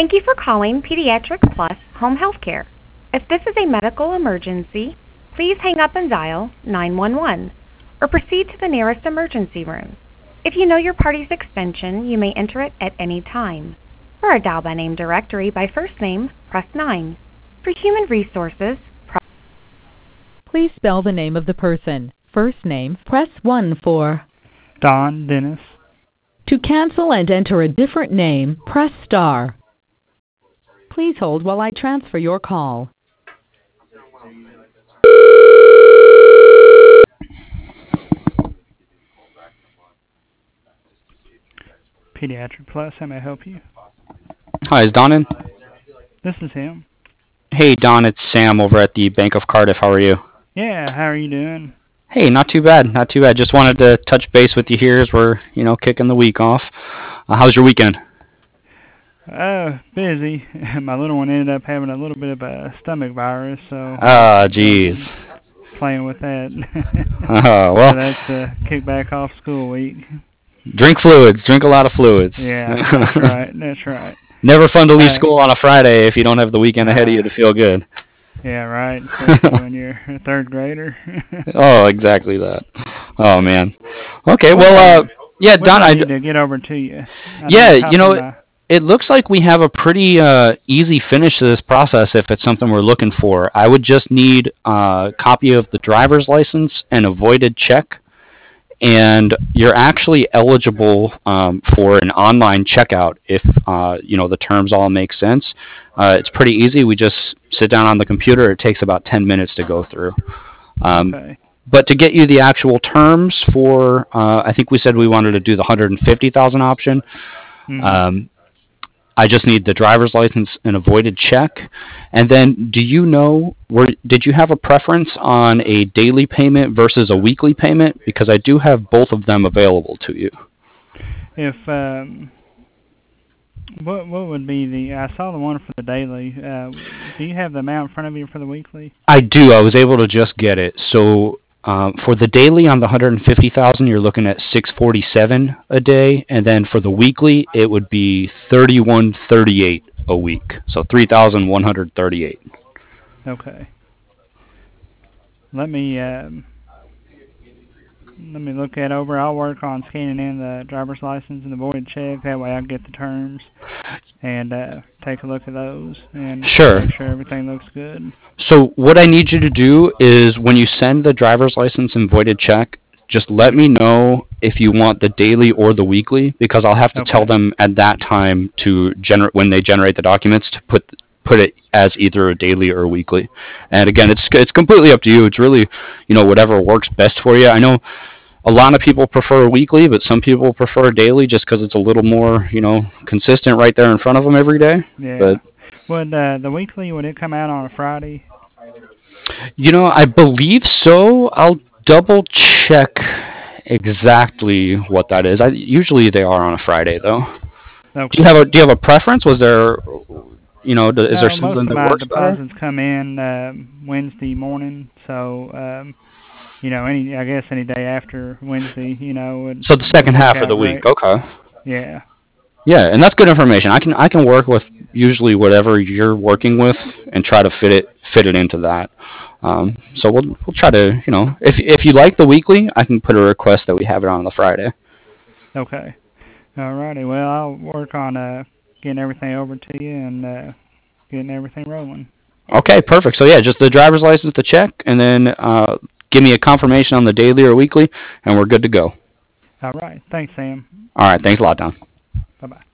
Thank you for calling Pediatrics Plus Home Health Care. If this is a medical emergency, please hang up and dial 911 or proceed to the nearest emergency room. If you know your party's extension, you may enter it at any time. For a dial by name directory by first name, press 9. For human resources, Please spell the name of the person. First name, press 1 for. Don Dennis. To cancel and enter a different name, press star. Please hold while I transfer your call. Pediatric Plus, how may I help you? Hi, is Don in? This is him. Hey, Don, it's Sam over at the Bank of Cardiff. How are you? Yeah, how are you doing? Hey, not too bad, not too bad. Just wanted to touch base with you here as we're, kicking the week off. How's your weekend? Busy. My little one ended up having a little bit of a stomach virus, so... Ah, jeez. Playing with that. Oh, well... So that's a kickback off school week. Drink fluids. Drink a lot of fluids. Yeah, that's right. That's right. Never fun to leave school on a Friday if you don't have the weekend ahead of you to feel good. Yeah, right. Especially when you're a third grader. Oh, exactly that. Oh, man. Okay, well, yeah, Don, I need to get over to you. It looks like we have a pretty easy finish to this process if it's something we're looking for. I would just need a copy of the driver's license and a voided check. And you're actually eligible for an online checkout if, the terms all make sense. It's pretty easy. We just sit down on the computer. It takes about 10 minutes to go through. Okay. But to get you the actual terms for, I think we said we wanted to do the $150,000 option. Mm-hmm. I just need the driver's license and a voided check. And then did you have a preference on a daily payment versus a weekly payment? Because I do have both of them available to you. If, what would be I saw the one for the daily. Do you have the amount in front of you for the weekly? I do. I was able to just get it. So, for the daily on the $150,000, you're looking at $647 a day, and then for the weekly, it would be $3138 a week. So $3,138. Okay. Let me look that over. I'll work on scanning in the driver's license and the voided check. That way I can get the terms and take a look at those and make sure everything looks good. So what I need you to do is when you send the driver's license and voided check, just let me know if you want the daily or the weekly, because I'll have to tell them at that time to when they generate the documents to put it as either a daily or a weekly. And again, it's completely up to you. It's really, whatever works best for you. I know a lot of people prefer weekly, but some people prefer daily just because it's a little more, consistent right there in front of them every day. Yeah. But would the weekly, would it come out on a Friday? I believe so. I'll double check exactly what that is. Usually they are on a Friday though. Okay. Do you have a preference? Was there, is there something that works better? Most of my deposits come in Wednesday morning, so I guess any day after Wednesday, So the second half of the week, okay. Yeah. Yeah, and that's good information. I can work with usually whatever you're working with and try to fit it into that. So we'll try to, if you like the weekly, I can put a request that we have it on the Friday. Okay. Alrighty. Well, I'll work on getting everything over to you and getting everything rolling. Okay, perfect. So yeah, just the driver's license, the check, and then give me a confirmation on the daily or weekly, and we're good to go. All right. Thanks, Sam. All right. Thanks a lot, Don. Bye-bye.